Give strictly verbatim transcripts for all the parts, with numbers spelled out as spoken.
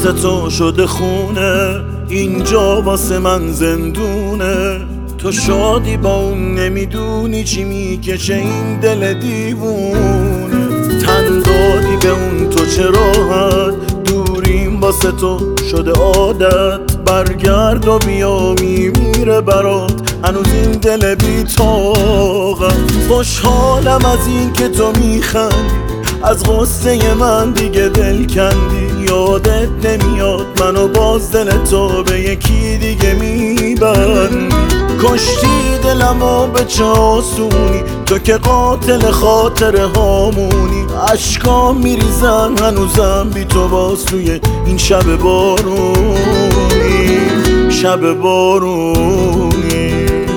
واسه تو شده خونه، اینجا واسه من زندونه. تو شادی با اون نمیدونی چی میکشه این دل دیوونه. تن دادی به اون تو چه راحت، دوریم واسه تو شده عادت. برگرد و بیا میمیره برات هنوز این دل بی طاقت. خوشحالم از این که تو میخندی، از غصه من دیگه دل کندی. یادت نمیاد منو باز دل تو به یکی دیگه میبندی. کشتی دلمو به چه آسونی، تو که قاتل خاطره هامونی. عشقام میریزن هنوزم بی تو باز توی این شب بارونی، شب بارونی.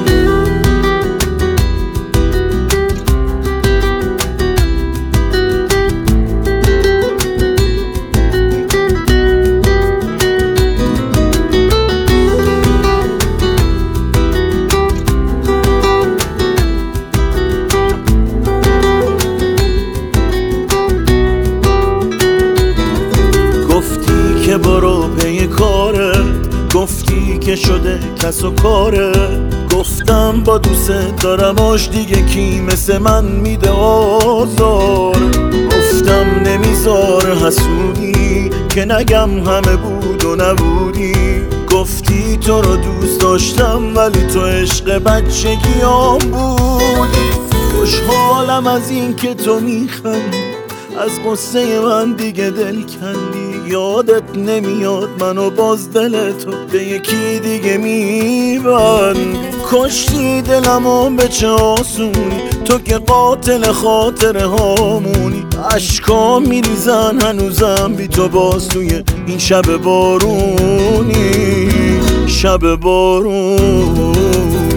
که برو پی کاره، گفتی که شده کس و کاره. گفتم با دوست دارماش دیگه کی مثل من میده آزار. گفتم نمیذاره حسودی که نگم همه بود و نبودی. گفتی تو رو دوست داشتم ولی تو عشق بچگیام بودی. خوشحالم از این که تو میخندی، از قصه من دیگه دل کندی. یادت نمیاد منو باز دل تو به یکی دیگه میبندی. کشتی دلمو به چه آسونی، تو که قاتل خاطره هامونی. عشقام میریزن هنوزم بی تو باز توی این شب بارونی، شب بارونی.